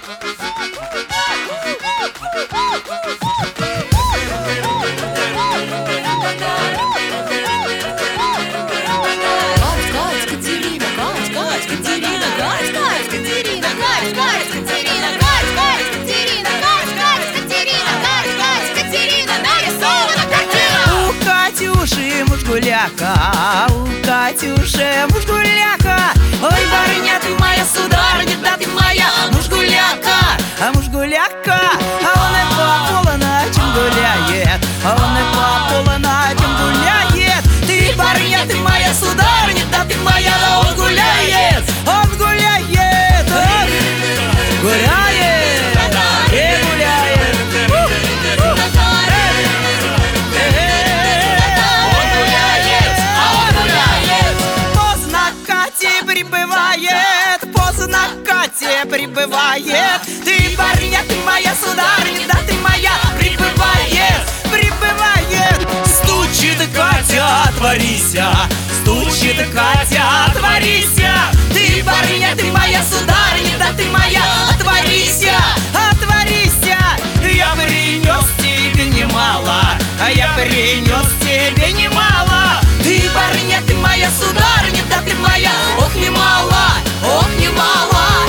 Мужгуляка, у Катюши мужгуляка. Ой, барыня ты моя, сударыня, да ты моя мужгуляка, мужгуляка. А он и по полу ночам гуляет, а он и по полу ночам гуляет. Ты, барыня, ты моя, сударыня, да ты моя, а он гуляет, он гуляет, он гуляет и гуляет. Прибывает, ты, барыня, ты моя, сударыня, да ты моя, прибывает, прибывает. Стучит Катя, отворися, стучит Катя, отворися. Ты, барыня, ты моя, сударыня, да ты моя, отворися, отворися. Я принес тебе немало, а я принес тебе немало. Ты, барыня, ты моя, сударыня, да ты моя, ох, немало, ох, немало.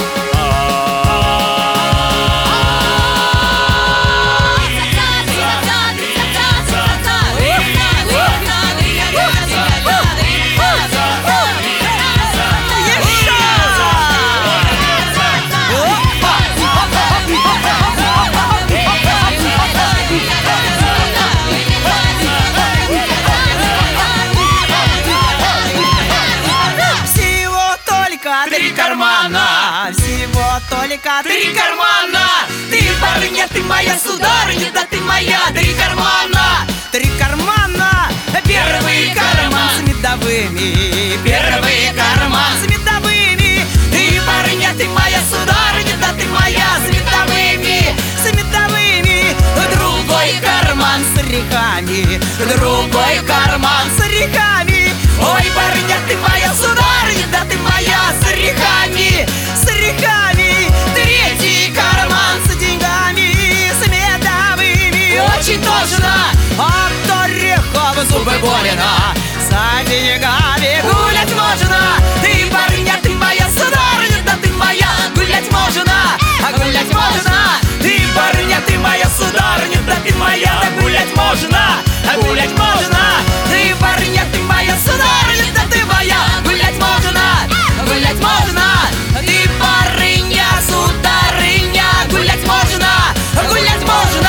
Три кармана, всего только три кармана. Ты, барыня, ты моя, сударыня, да ты моя, три кармана, три кармана. Первый карман с медовыми, первый карман с медовыми. Ты, барыня, ты моя, сударыня, да ты моя, с медовыми, с медовыми. Другой карман с орехами, другой карман с орехами. Ой, барыня, ты моя, сударыня, да ты моя, с орехами, с орехами. Третий карман с деньгами, с медовыми. Очень точно, от орехов зубы больно, за деньгами гулять можно. Ты, барыня, ты моя, сударыня, да ты моя, гулять можно, а гулять можно. Ты, барыня, ты моя, сударыня, да ты моя, гулять можно, а гулять можно. Ты, барыня, ты моя, сударыня, да ты моя, гулять можно, гулять можно. Ты, барыня, сударыня, гулять можно, гулять можно.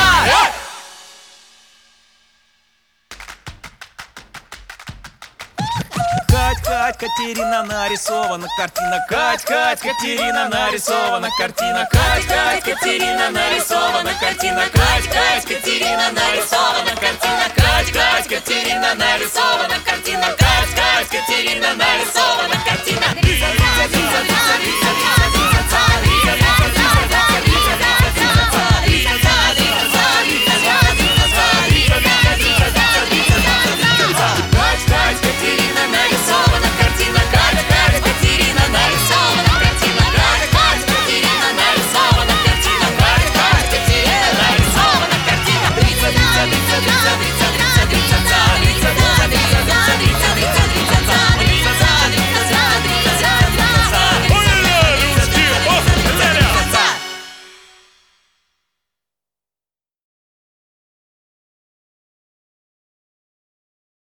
Кать, Катерина, нарисована картина. Кать, Катерина, нарисована картина. Кать, Катерина, нарисована картина. Кать, Катерина, нарисована картина. Кать, Катерина, нарисована картина. Кать, Катерина, нарисована картина.